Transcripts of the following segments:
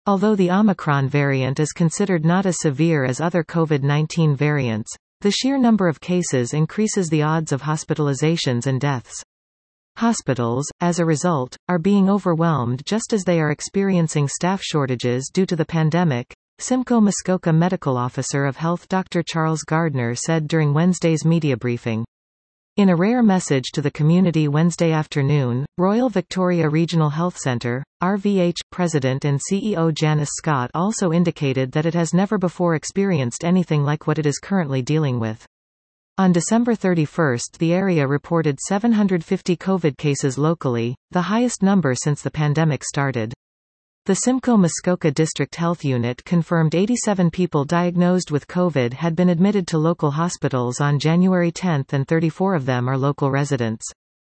Although the Omicron variant is considered not as severe as other COVID-19 variants, the sheer number of cases increases the odds of hospitalizations and deaths. Hospitals, as a result, are being overwhelmed just as they are experiencing staff shortages due to the pandemic, Simcoe Muskoka Medical Officer of Health Dr. Charles Gardner said during Wednesday's media briefing. In a rare message to the community Wednesday afternoon, Royal Victoria Regional Health Centre, RVH, President and CEO Janice Scott also indicated that it has never before experienced anything like what it is currently dealing with. On December 31, the area reported 750 COVID cases locally, the highest number since the pandemic started. The Simcoe Muskoka District Health Unit confirmed 87 people diagnosed with COVID had been admitted to local hospitals on January 10 and 34 of them are local residents.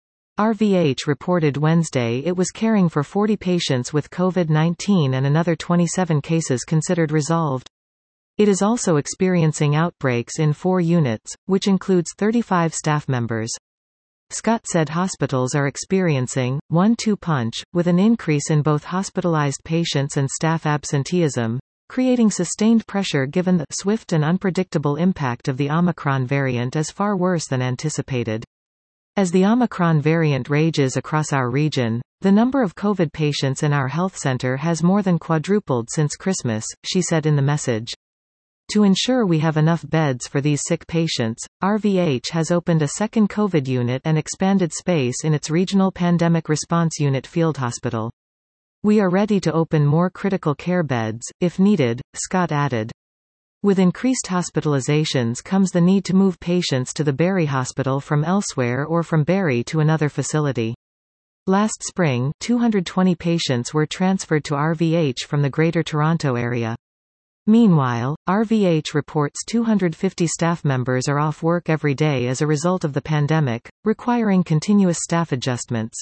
RVH reported Wednesday it was caring for 40 patients with COVID-19 and another 27 cases considered resolved. It is also experiencing outbreaks in 4 units, which includes 35 staff members. Scott said hospitals are experiencing one-two punch, with an increase in both hospitalized patients and staff absenteeism, creating sustained pressure given the swift and unpredictable impact of the Omicron variant is far worse than anticipated. As the Omicron variant rages across our region, the number of COVID patients in our health center has more than quadrupled since Christmas, she said in the message. To ensure we have enough beds for these sick patients, RVH has opened a second COVID unit and expanded space in its Regional Pandemic Response Unit field hospital. We are ready to open more critical care beds, if needed, Scott added. With increased hospitalizations comes the need to move patients to the Barrie Hospital from elsewhere or from Barrie to another facility. Last spring, 220 patients were transferred to RVH from the Greater Toronto area. Meanwhile, RVH reports 250 staff members are off work every day as a result of the pandemic, requiring continuous staff adjustments.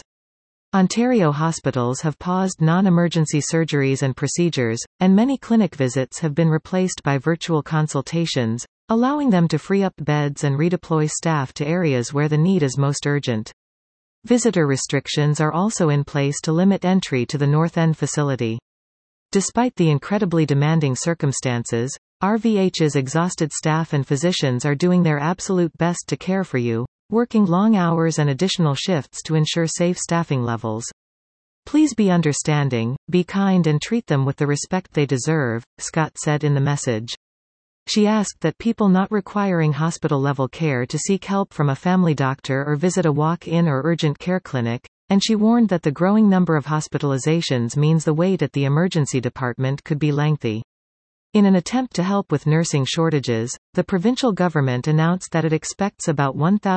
Ontario hospitals have paused non-emergency surgeries and procedures, and many clinic visits have been replaced by virtual consultations, allowing them to free up beds and redeploy staff to areas where the need is most urgent. Visitor restrictions are also in place to limit entry to the North End facility. Despite the incredibly demanding circumstances, RVH's exhausted staff and physicians are doing their absolute best to care for you, working long hours and additional shifts to ensure safe staffing levels. Please be understanding, be kind and treat them with the respect they deserve, Scott said in the message. She asked that people not requiring hospital-level care to seek help from a family doctor or visit a walk-in or urgent care clinic, and she warned that the growing number of hospitalizations means the wait at the emergency department could be lengthy. In an attempt to help with nursing shortages, the provincial government announced that it expects about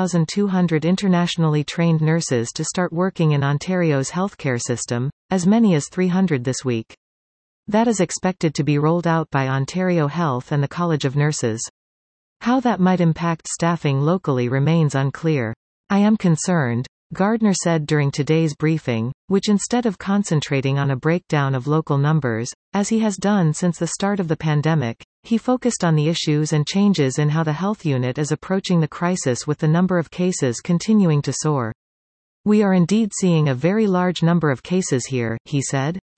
1,200 internationally trained nurses to start working in Ontario's healthcare system, as many as 300 this week. That is expected to be rolled out by Ontario Health and the College of Nurses. How that might impact staffing locally remains unclear. I am concerned, Gardner said during today's briefing, which instead of concentrating on a breakdown of local numbers, as he has done since the start of the pandemic, he focused on the issues and changes in how the health unit is approaching the crisis with the number of cases continuing to soar. We are indeed seeing a very large number of cases here, he said.